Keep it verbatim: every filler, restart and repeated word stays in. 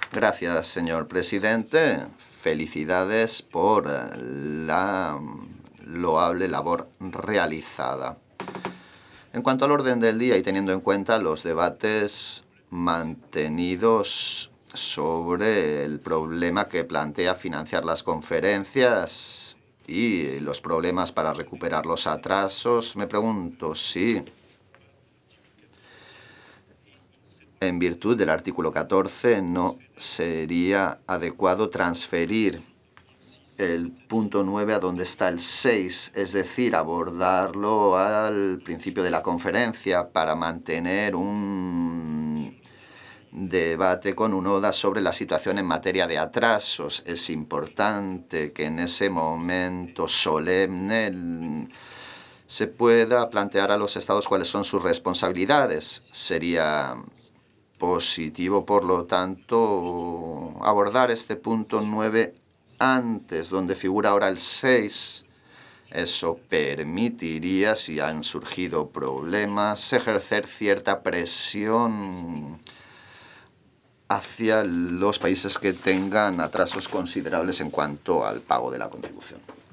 Gracias, señor presidente. Felicidades por la loable labor realizada. En cuanto al orden del día y teniendo en cuenta los debates mantenidos sobre el problema que plantea financiar las conferencias y los problemas para recuperar los atrasos, me pregunto si, en virtud del artículo catorce, no sería adecuado transferir el punto nueve a donde está el seis, es decir, abordarlo al principio de la conferencia para mantener un debate con un oda sobre la situación en materia de atrasos. Es importante que en ese momento solemne se pueda plantear a los estados cuáles son sus responsabilidades. Sería positivo, por lo tanto, abordar este punto nueve antes, donde figura ahora el seis. Eso permitiría, si han surgido problemas, ejercer cierta presión hacia los países que tengan atrasos considerables en cuanto al pago de la contribución.